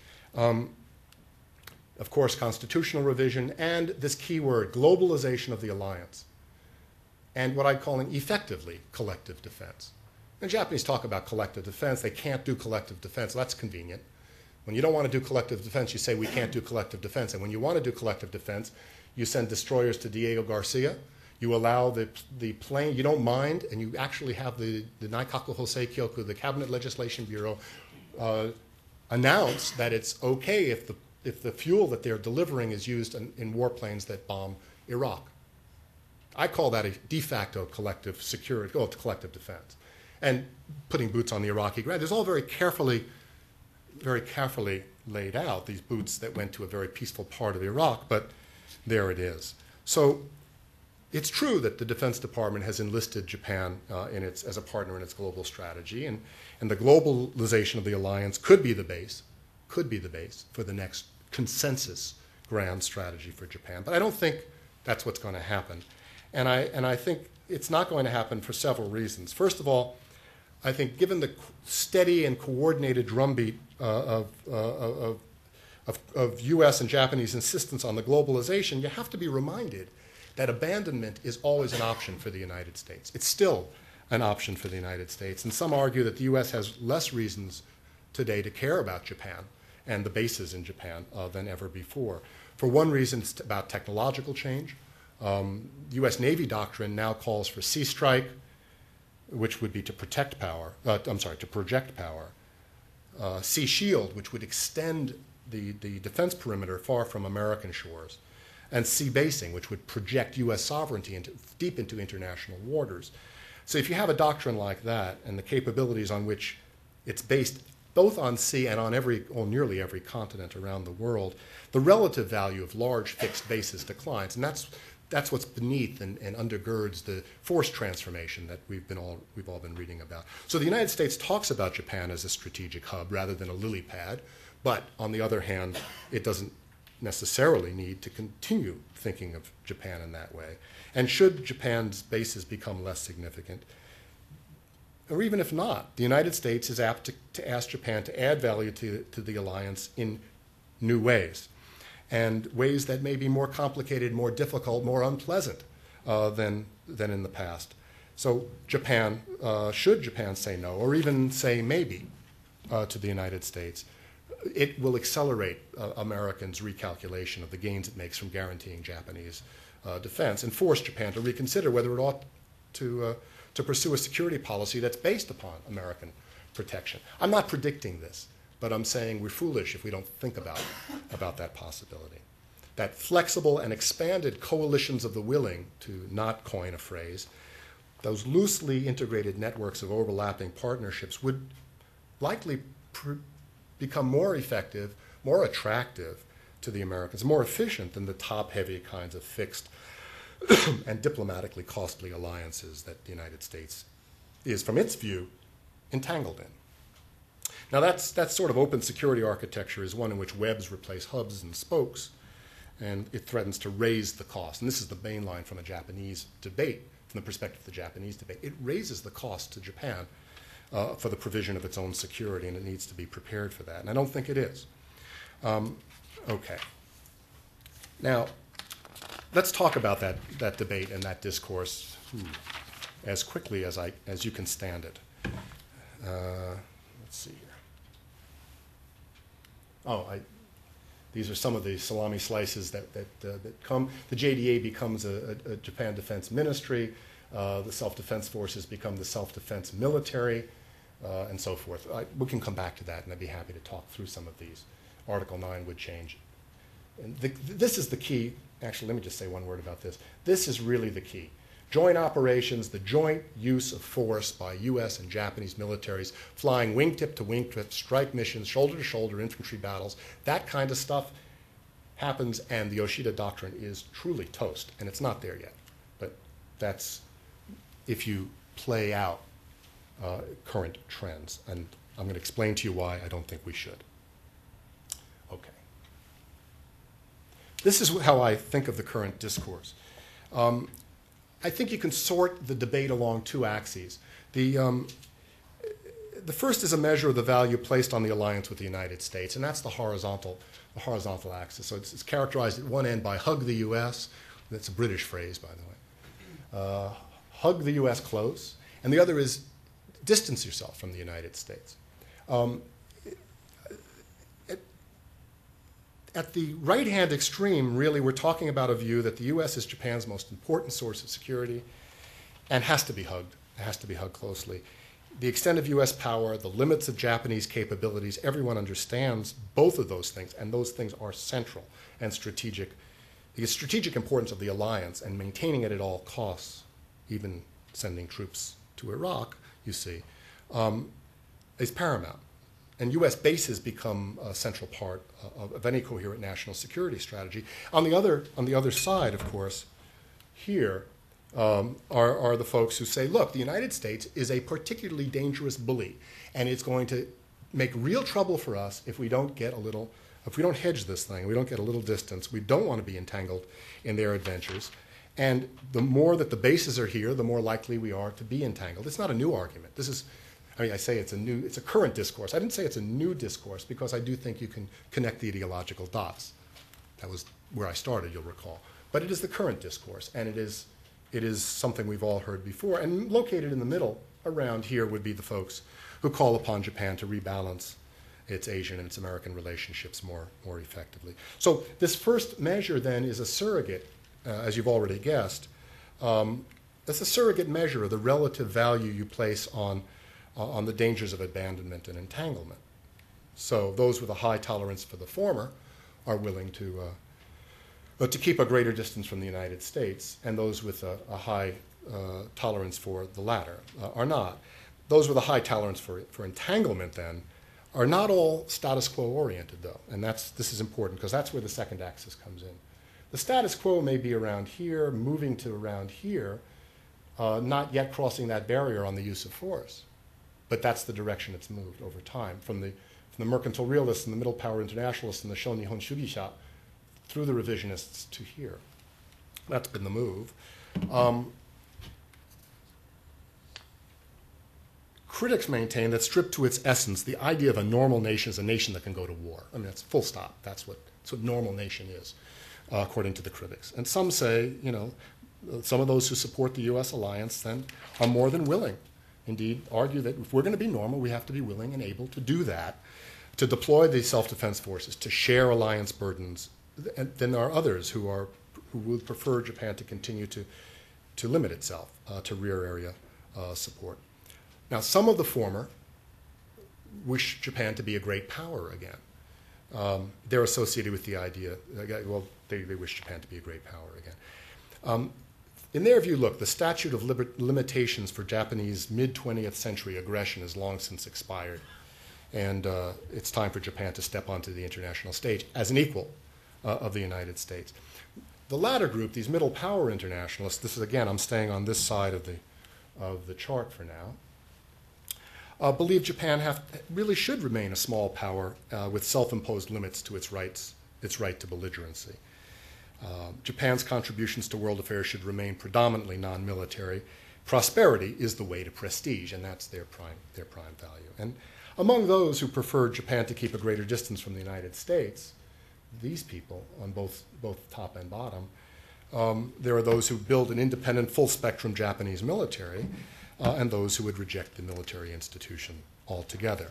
Of course, constitutional revision, and this key word, globalization of the alliance, and what I'm calling effectively collective defense. When Japanese talk about collective defense, they can't do collective defense. That's convenient. When you don't want to do collective defense, you say we can't do collective defense. And when you want to do collective defense, you send destroyers to Diego Garcia. You allow the plane, you don't mind, and you actually have the Naikaku Hosei Kyoku, the Cabinet Legislation Bureau, announce that it's okay if the fuel that they're delivering is used in warplanes that bomb Iraq. I call that a de facto collective security, collective defense. And putting boots on the Iraqi ground. There's all very carefully laid out, these boots that went to a very peaceful part of Iraq, but there it is. So it's true that the Defense Department has enlisted Japan as a partner in its global strategy, and the globalization of the alliance could be the base for the next consensus grand strategy for Japan. But I don't think that's what's going to happen. And I think it's not going to happen for several reasons. First of all, I think given the steady and coordinated drumbeat of U.S. and Japanese insistence on the globalization, you have to be reminded that abandonment is always an option for the United States. It's still an option for the United States. And some argue that the U.S. has less reasons today to care about Japan and the bases in Japan than ever before. For one reason, it's about technological change. U.S. Navy doctrine now calls for sea strike, which would be to project power. Sea shield, which would extend the defense perimeter far from American shores, and sea basing, which would project U.S. sovereignty deep into international waters. So if you have a doctrine like that and the capabilities on which it's based both on sea and on nearly every continent around the world, the relative value of large fixed bases declines. And that's that's what's beneath and undergirds the force transformation that we've all been reading about. So the United States talks about Japan as a strategic hub rather than a lily pad, but on the other hand, it doesn't necessarily need to continue thinking of Japan in that way. And should Japan's bases become less significant, or even if not, the United States is apt to ask Japan to add value to the alliance in new ways, and ways that may be more complicated, more difficult, more unpleasant than in the past. So Japan, should Japan say no, or even say maybe to the United States, it will accelerate Americans' recalculation of the gains it makes from guaranteeing Japanese defense and force Japan to reconsider whether it ought to pursue a security policy that's based upon American protection. I'm not predicting this, but I'm saying we're foolish if we don't think about that possibility. That flexible and expanded coalitions of the willing, to not coin a phrase, those loosely integrated networks of overlapping partnerships would likely become more effective, more attractive to the Americans, more efficient than the top-heavy kinds of fixed and diplomatically costly alliances that the United States is, from its view, entangled in. Now that sort of open security architecture is one in which webs replace hubs and spokes, and it threatens to raise the cost. And this is the main line from a Japanese debate, from the perspective of the Japanese debate. It raises the cost to Japan for the provision of its own security, and it needs to be prepared for that. And I don't think it is. Okay. Now, let's talk about that debate and that discourse as quickly as you can stand it. Let's see here. These are some of the salami slices that come. The JDA becomes a Japan Defense Ministry. The self-defense forces become the self-defense military, and so forth. We can come back to that, and I'd be happy to talk through some of these. Article 9 would change. And this is the key. Actually, let me just say one word about this. This is really the key. Joint operations, the joint use of force by U.S. and Japanese militaries, flying wingtip to wingtip, strike missions, shoulder-to-shoulder infantry battles, that kind of stuff happens, and the Yoshida Doctrine is truly toast, and it's not there yet. But that's if you play out current trends, and I'm going to explain to you why I don't think we should. Okay. This is how I think of the current discourse. I think you can sort the debate along two axes. The first is a measure of the value placed on the alliance with the United States, and that's the horizontal axis. So it's characterized at one end by hug the U.S. That's a British phrase, by the way. Hug the U.S. close, and the other is distance yourself from the United States. At the right-hand extreme, really, we're talking about a view that the U.S. is Japan's most important source of security and has to be hugged. It has to be hugged closely. The extent of U.S. power, the limits of Japanese capabilities, everyone understands both of those things, and those things are central and strategic. The strategic importance of the alliance and maintaining it at all costs, even sending troops to Iraq, you see, is paramount. And U.S. bases become a central part of any coherent national security strategy. On the other side, of course, here are the folks who say, look, the United States is a particularly dangerous bully, and it's going to make real trouble for us if we don't hedge this thing, we don't get a little distance. We don't want to be entangled in their adventures. And the more that the bases are here, the more likely we are to be entangled. It's not a new argument. I say it's a current discourse. I didn't say it's a new discourse because I do think you can connect the ideological dots. That was where I started, you'll recall. But it is the current discourse, and it is something we've all heard before. And located in the middle, around here, would be the folks who call upon Japan to rebalance its Asian and its American relationships more effectively. So this first measure, then, is a surrogate, as you've already guessed. That's a surrogate measure of the relative value you place on the dangers of abandonment and entanglement. So those with a high tolerance for the former are willing to keep a greater distance from the United States, and those with a high tolerance for the latter are not. Those with a high tolerance for entanglement, then, are not all status quo oriented, though, and this is important because that's where the second axis comes in. The status quo may be around here, moving to around here, not yet crossing that barrier on the use of force. But that's the direction it's moved over time, from the mercantile realists and the middle power internationalists and the Shon Nihon Shugisha through the revisionists to here. That's been the move. Critics maintain that stripped to its essence, the idea of a normal nation is a nation that can go to war. I mean, that's full stop. That's what normal nation is, according to the critics. And some say, some of those who support the U.S. alliance then are more than willing, indeed, argue that if we're going to be normal, we have to be willing and able to do that, to deploy the self-defense forces, to share alliance burdens. And then there are others who would prefer Japan to continue to limit itself to rear area support. Now, some of the former wish Japan to be a great power again. They're associated with the idea, they wish Japan to be a great power again. In their view, look, the statute of limitations for Japanese mid-20th century aggression has long since expired, and it's time for Japan to step onto the international stage as an equal of the United States. The latter group, these middle power internationalists, this is, again, I'm staying on this side of the chart for now, believe Japan really should remain a small power with self-imposed limits to its right to belligerency. Japan's contributions to world affairs should remain predominantly non-military. Prosperity is the way to prestige, and that's their prime value. And among those who prefer Japan to keep a greater distance from the United States, these people on both top and bottom, there are those who build an independent, full-spectrum Japanese military, and those who would reject the military institution altogether.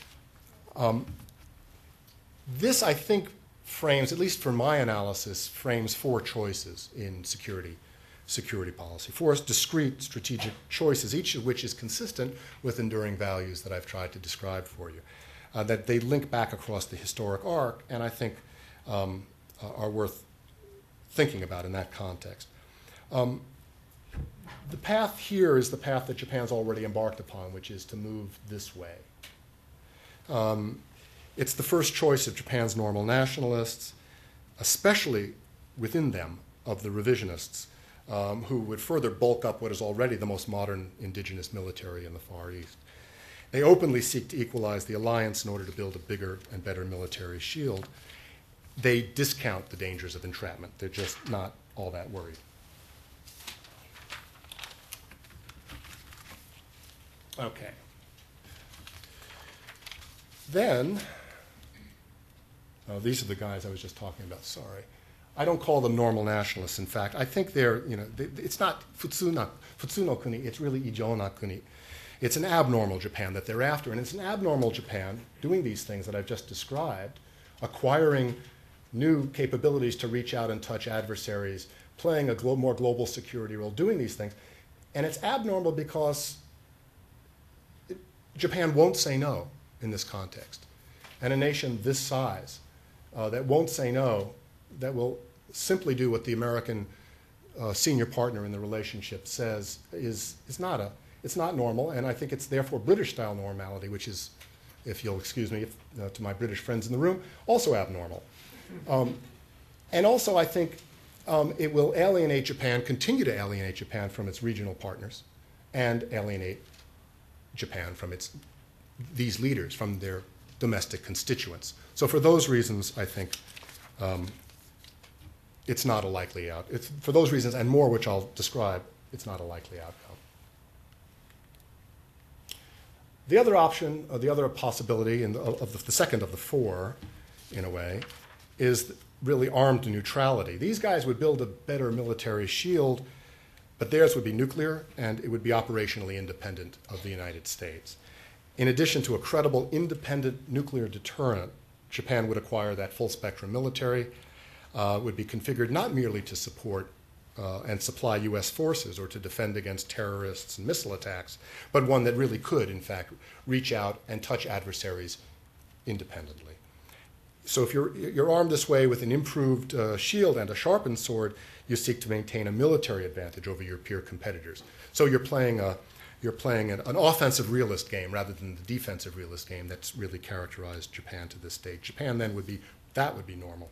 This, I think, frames, at least for my analysis, frames four choices in security policy, four discrete strategic choices, each of which is consistent with enduring values that I've tried to describe for you, that they link back across the historic arc, and I think are worth thinking about in that context. The path here is the path that Japan's already embarked upon, which is to move this way. It's the first choice of Japan's normal nationalists, especially within them of the revisionists, who would further bulk up what is already the most modern indigenous military in the Far East. They openly seek to equalize the alliance in order to build a bigger and better military shield. They discount the dangers of entrapment. They're just not all that worried. Okay. Then, these are the guys I was just talking about, sorry. I don't call them normal nationalists. In fact, I think they're, it's not futsu no kuni, it's really ijo na kuni. It's an abnormal Japan that they're after, and it's an abnormal Japan doing these things that I've just described, acquiring new capabilities to reach out and touch adversaries, playing a more global security role, doing these things. And it's abnormal because Japan won't say no in this context. And a nation this size that won't say no, that will simply do what the American senior partner in the relationship says is it's not normal, and I think it's therefore British-style normality, which is, if you'll excuse me, to my British friends in the room, also abnormal. And also I think it will alienate Japan, continue to alienate Japan from its regional partners, and alienate Japan from these leaders, from their domestic constituents. So for those reasons, I think it's not a likely outcome. For those reasons and more, which I'll describe, it's not a likely outcome. The other option, or the other possibility, the second of the four, in a way, is really armed neutrality. These guys would build a better military shield, but theirs would be nuclear, and it would be operationally independent of the United States. In addition to a credible, independent nuclear deterrent, Japan would acquire that full-spectrum military, would be configured not merely to support and supply U.S. forces or to defend against terrorists and missile attacks, but one that really could, in fact, reach out and touch adversaries independently. So if you're armed this way with an improved shield and a sharpened sword, you seek to maintain a military advantage over your peer competitors. So you're playing an offensive realist game rather than the defensive realist game that's really characterized Japan to this date. Japan then would be normal.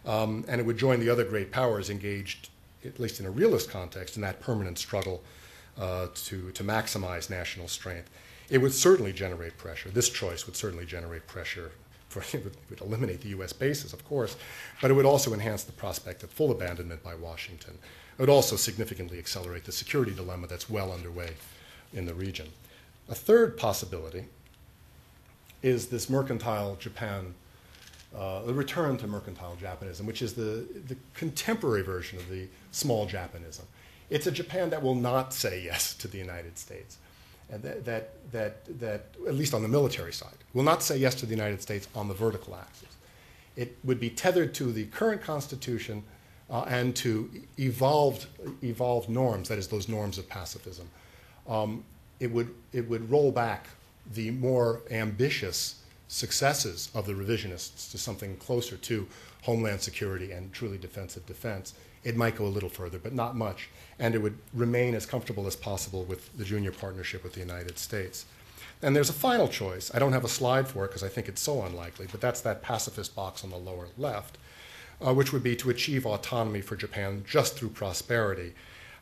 And it would join the other great powers engaged, at least in a realist context, in that permanent struggle to maximize national strength. It would certainly generate pressure. This choice would certainly generate pressure. It would eliminate the U.S. bases, of course, but it would also enhance the prospect of full abandonment by Washington. It would also significantly accelerate the security dilemma that's well underway in the region. A third possibility is this mercantile Japan, the return to mercantile Japanism, which is the contemporary version of the small Japanism. It's a Japan that will not say yes to the United States, and that at least on the military side, will not say yes to the United States on the vertical axis. It would be tethered to the current constitution and to evolved norms, that is, those norms of pacifism. It would roll back the more ambitious successes of the revisionists to something closer to homeland security and truly defensive defense. It might go a little further, but not much, and it would remain as comfortable as possible with the junior partnership with the United States. And there's a final choice. I don't have a slide for it because I think it's so unlikely, but that's that pacifist box on the lower left, which would be to achieve autonomy for Japan just through prosperity.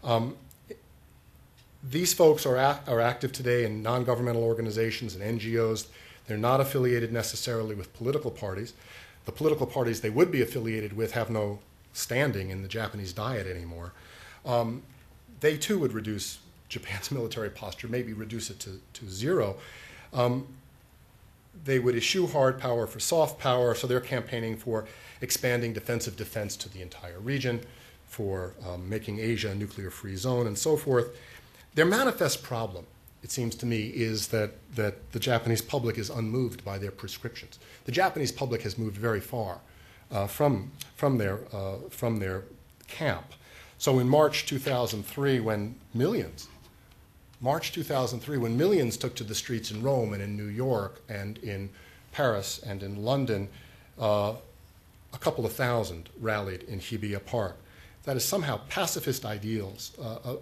These folks are active today in non-governmental organizations and NGOs. They're not affiliated necessarily with political parties. The political parties they would be affiliated with have no standing in the Japanese Diet anymore. They too would reduce Japan's military posture, maybe reduce it to zero. They would eschew hard power for soft power, so they're campaigning for expanding defensive defense to the entire region, for making Asia a nuclear-free zone, and so forth. Their manifest problem, it seems to me, is that the Japanese public is unmoved by their prescriptions. The Japanese public has moved very far from their camp. So in March 2003, when millions took to the streets in Rome and in New York and in Paris and in London, a couple of thousand rallied in Hibiya Park. That is somehow pacifist ideals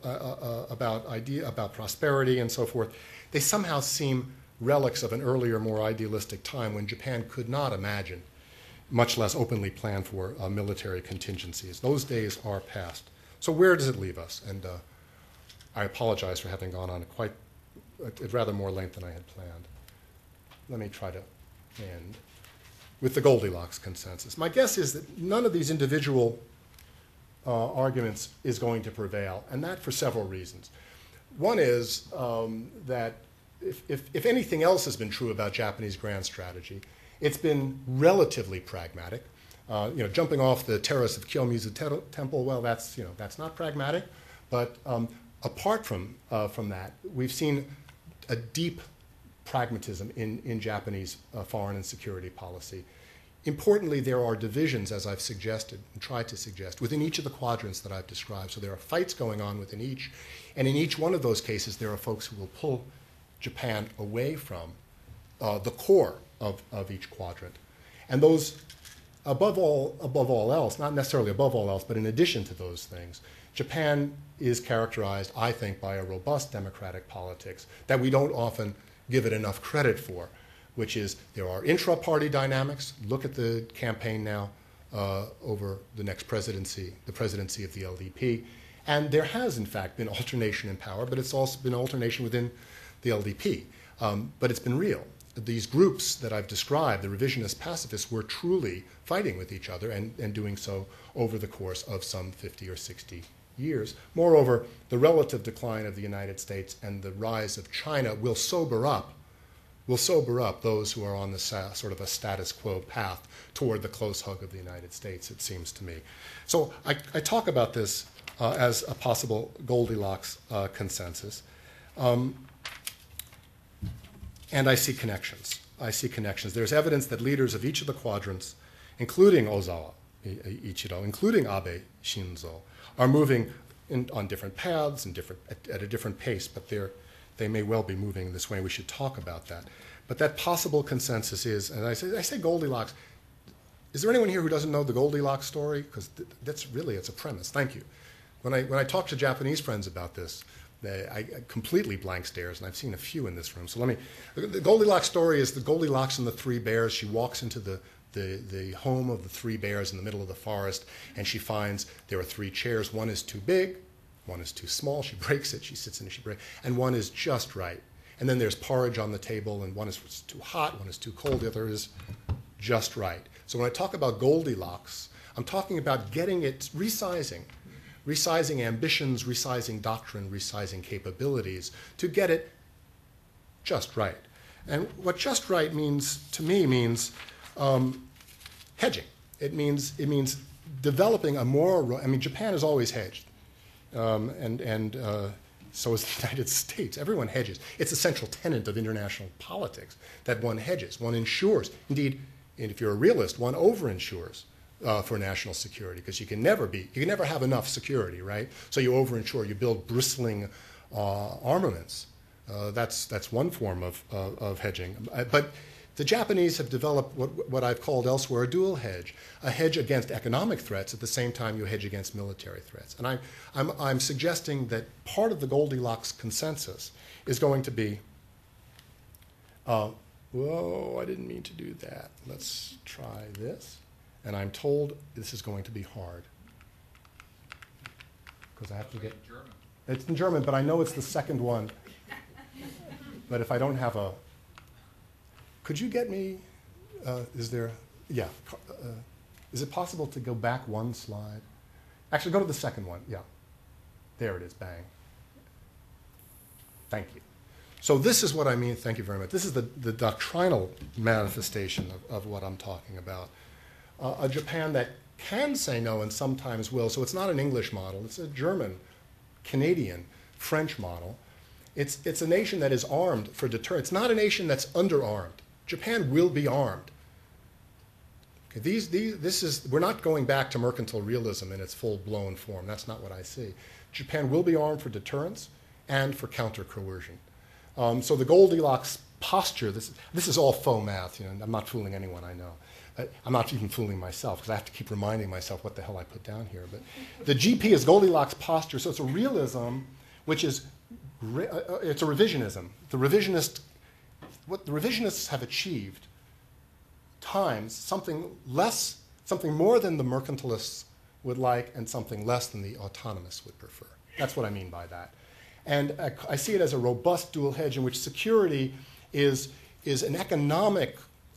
about prosperity and so forth. They somehow seem relics of an earlier, more idealistic time when Japan could not imagine, much less openly plan for military contingencies. Those days are past. So where does it leave us? And I apologize for having gone on at rather more length than I had planned. Let me try to end with the Goldilocks consensus. My guess is that none of these individual arguments is going to prevail, and that for several reasons. One is that if anything else has been true about Japanese grand strategy, it's been relatively pragmatic. Jumping off the terrace of Kiyomizu Temple, well, that's not pragmatic, but apart from that, we've seen a deep pragmatism in Japanese foreign and security policy. Importantly, there are divisions, as I've suggested and tried to suggest, within each of the quadrants that I've described. So there are fights going on within each, and in each one of those cases, there are folks who will pull Japan away from the core of each quadrant. And those, above all else, not necessarily above all else, but in addition to those things, Japan is characterized, I think, by a robust democratic politics that we don't often give it enough credit for, which is there are intra-party dynamics. Look at the campaign now over the next presidency, the presidency of the LDP. And there has, in fact, been alternation in power, but it's also been alternation within the LDP. But it's been real. These groups that I've described, the revisionist pacifists, were truly fighting with each other and doing so over the course of some 50 or 60 years. Moreover, the relative decline of the United States and the rise of China will sober up those who are on the sort of a status quo path toward the close hug of the United States, it seems to me. So I talk about this as a possible Goldilocks consensus. And I see connections. There's evidence that leaders of each of the quadrants, including Ozawa Ichido, including Abe Shinzo, are moving on different paths and at a different pace, but they may well be moving this way. We should talk about that. But that possible consensus is, and I say Goldilocks. Is there anyone here who doesn't know the Goldilocks story? Because it's a premise. Thank you. When I talk to Japanese friends about this, I completely blank stares, and I've seen a few in this room. So the Goldilocks story is the Goldilocks and the three bears. She walks into the the home of the three bears in the middle of the forest, and she finds there are three chairs. One is too big, one is too small. She breaks it, she sits in it, she breaks, and one is just right. And then there's porridge on the table, and one is too hot, one is too cold, the other is just right. So when I talk about Goldilocks, I'm talking about getting it, resizing ambitions, resizing doctrine, resizing capabilities to get it just right. And what just right means, to me, means hedging. It means developing a more, I mean, Japan has always hedged. So is the United States. Everyone hedges. It's a central tenet of international politics that one hedges, one insures. Indeed, if you're a realist, one overinsures for national security, because you can never have enough security, right? So you overinsure, you build bristling armaments. That's one form of hedging. But the Japanese have developed what I've called elsewhere a dual hedge, a hedge against economic threats at the same time you hedge against military threats. And I'm suggesting that part of the Goldilocks consensus is going to be, whoa, I didn't mean to do that. Let's try this. And I'm told this is going to be hard. Because I have to get... German. It's in German, but I know it's the second one. But if I don't have a... Could you get me, is there, yeah, is it possible to go back one slide? Actually, go to the second one, yeah. There it is, bang. Thank you. So this is what I mean, thank you very much. This is the doctrinal manifestation of what I'm talking about. A Japan that can say no and sometimes will, so it's not an English model, it's a German, Canadian, French model. It's a nation that is armed for deterrence. It's not a nation that's underarmed. Japan will be armed. Okay, we're not going back to mercantile realism in its full-blown form. That's not what I see. Japan will be armed for deterrence and for counter-coercion. So the Goldilocks posture, this is all faux math. You know, I'm not fooling anyone, I know. I'm not even fooling myself, because I have to keep reminding myself what the hell I put down here. But the GP is Goldilocks posture, so it's a realism which is, it's a revisionism. What the revisionists have achieved times something more than the mercantilists would like and something less than the autonomists would prefer. That's what I mean by that. And I see it as a robust dual hedge in which security is an economic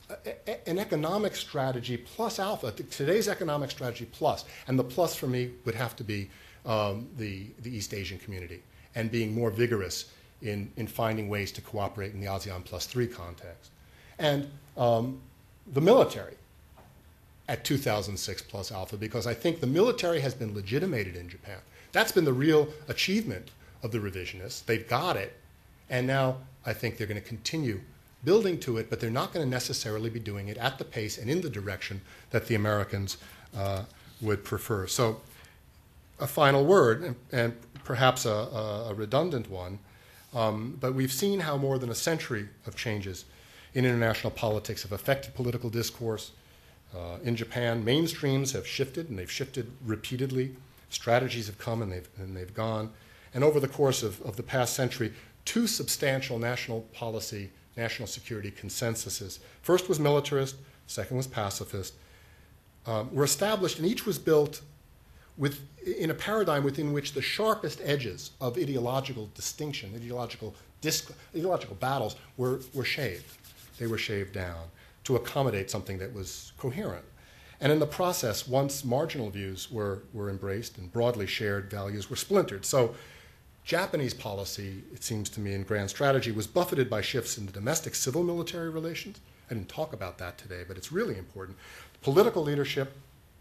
strategy plus alpha, today's economic strategy plus. And the plus for me would have to be the East Asian community and being more vigorous in finding ways to cooperate in the ASEAN +3 context. And the military at 2006 plus alpha, because I think the military has been legitimated in Japan. That's been the real achievement of the revisionists. They've got it, and now I think they're going to continue building to it, but they're not going to necessarily be doing it at the pace and in the direction that the Americans would prefer. So a final word, and perhaps a redundant one, but we've seen how more than a century of changes in international politics have affected political discourse. In Japan, mainstreams have shifted, and they've shifted repeatedly. Strategies have come and they've gone. And over the course of the past century, two substantial national policy, national security consensuses, first was militarist, second was pacifist, were established, and each was built in a paradigm within which the sharpest edges of ideological distinction, ideological battles were shaved. They were shaved down to accommodate something that was coherent. And in the process, once marginal views were embraced and broadly shared values were splintered. So Japanese policy, it seems to me, in grand strategy, was buffeted by shifts in the domestic civil-military relations. I didn't talk about that today, but it's really important. Political leadership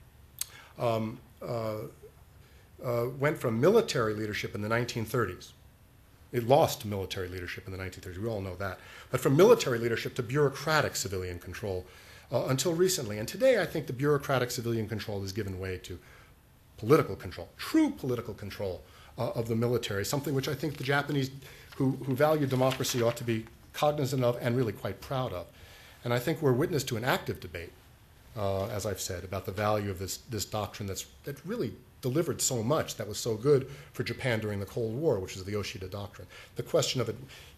went from military leadership in the 1930s. It lost military leadership in the 1930s, we all know that. But from military leadership to bureaucratic civilian control until recently. And today I think the bureaucratic civilian control has given way to political control, true political control of the military, something which I think the Japanese who value democracy ought to be cognizant of and really quite proud of. And I think we're witness to an active debate, as I've said, about the value of this doctrine that really delivered so much, that was so good for Japan during the Cold War, which is the Yoshida Doctrine. The question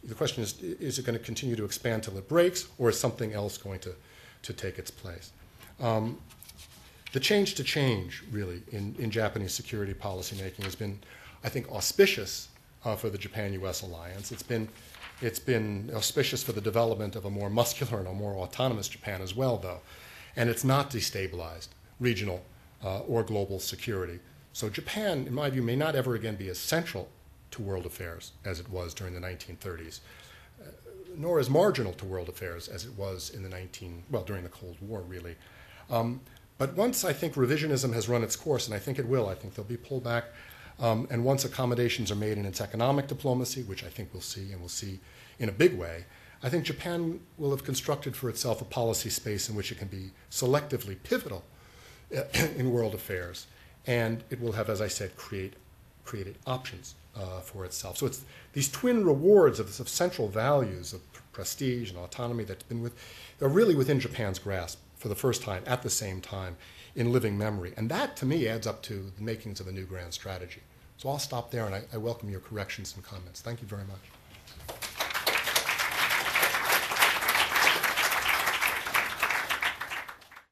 is it going to continue to expand till it breaks, or is something else going to take its place? The change to change, really, in Japanese security policymaking has been, I think, auspicious for the Japan-U.S. alliance. It's been auspicious for the development of a more muscular and a more autonomous Japan as well, though. And it's not destabilized regional or global security. So Japan, in my view, may not ever again be as central to world affairs as it was during the 1930s, nor as marginal to world affairs as it was in during the Cold War, really. But once I think revisionism has run its course, and I think it will, I think there'll be pullback, and once accommodations are made in its economic diplomacy, which I think we'll see, and we'll see in a big way, I think Japan will have constructed for itself a policy space in which it can be selectively pivotal in world affairs, and it will have, as I said, created options for itself. So it's these twin rewards of central values of prestige and autonomy they're really within Japan's grasp for the first time at the same time in living memory. And that, to me, adds up to the makings of a new grand strategy. So I'll stop there, and I welcome your corrections and comments. Thank you very much.